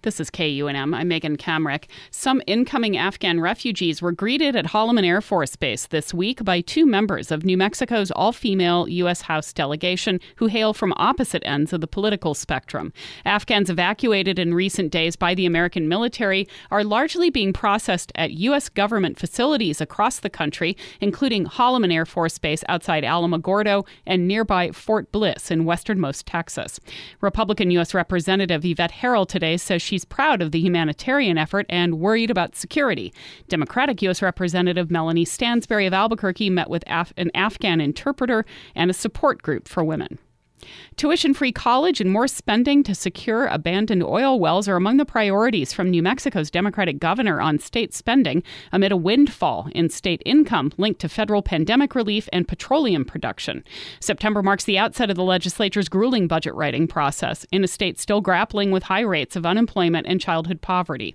This is KUNM. I'm Megan Kamrick. Some incoming Afghan refugees were greeted at Holloman Air Force Base this week by two members of New Mexico's all-female U.S. House delegation who hail from opposite ends of the political spectrum. Afghans evacuated in recent days by the American military are largely being processed at U.S. government facilities across the country, including Holloman Air Force Base outside Alamogordo and nearby Fort Bliss in westernmost Texas. Republican U.S. Representative Yvette Herrell today says she's proud of the humanitarian effort and worried about security. Democratic U.S. Representative Melanie Stansbury of Albuquerque met with an Afghan interpreter and a support group for women. Tuition-free college and more spending to secure abandoned oil wells are among the priorities from New Mexico's Democratic governor on state spending amid a windfall in state income linked to federal pandemic relief and petroleum production. September marks the outset of the legislature's grueling budget writing process in a state still grappling with high rates of unemployment and childhood poverty.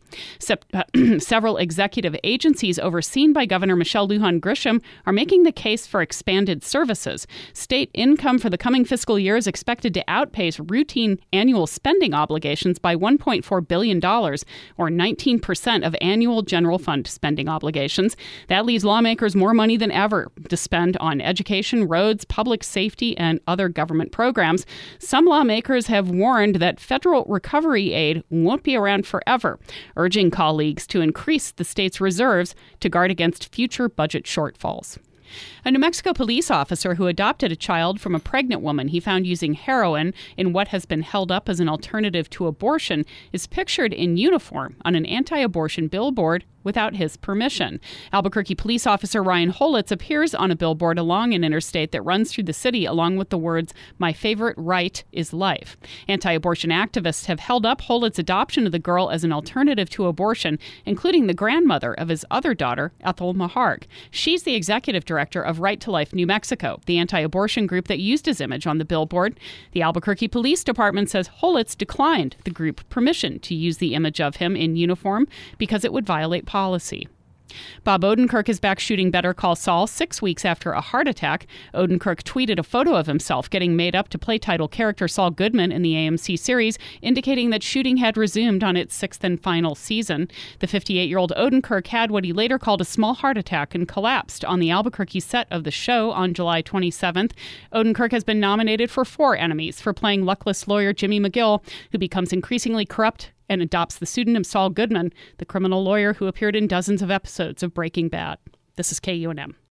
Several executive agencies overseen by Governor Michelle Lujan Grisham are making the case for expanded services. State income for the coming fiscal year is expected to outpace routine annual spending obligations by $1.4 billion, or 19% of annual general fund spending obligations. That leaves lawmakers more money than ever to spend on education, roads, public safety, and other government programs. Some lawmakers have warned that federal recovery aid won't be around forever, urging colleagues to increase the state's reserves to guard against future budget shortfalls. A New Mexico police officer who adopted a child from a pregnant woman he found using heroin in what has been held up as an alternative to abortion is pictured in uniform on an anti-abortion billboard without his permission. Albuquerque police officer Ryan Holitz appears on a billboard along an interstate that runs through the city along with the words, "My favorite right is life." Anti-abortion activists have held up Holitz's adoption of the girl as an alternative to abortion, including the grandmother of his other daughter, Ethel Maharg. She's the executive director of Right to Life New Mexico, the anti-abortion group that used his image on the billboard. The Albuquerque Police Department says Holitz declined the group permission to use the image of him in uniform because it would violate policy. Bob Odenkirk is back shooting Better Call Saul 6 weeks after a heart attack. Odenkirk tweeted a photo of himself getting made up to play title character Saul Goodman in the AMC series, indicating that shooting had resumed on its sixth and final season. The 58-year-old Odenkirk had what he later called a small heart attack and collapsed on the Albuquerque set of the show on July 27th. Odenkirk has been nominated for 4 Emmys for playing luckless lawyer Jimmy McGill, who becomes increasingly corrupt and adopts the pseudonym Saul Goodman, the criminal lawyer who appeared in dozens of episodes of Breaking Bad. This is KUNM.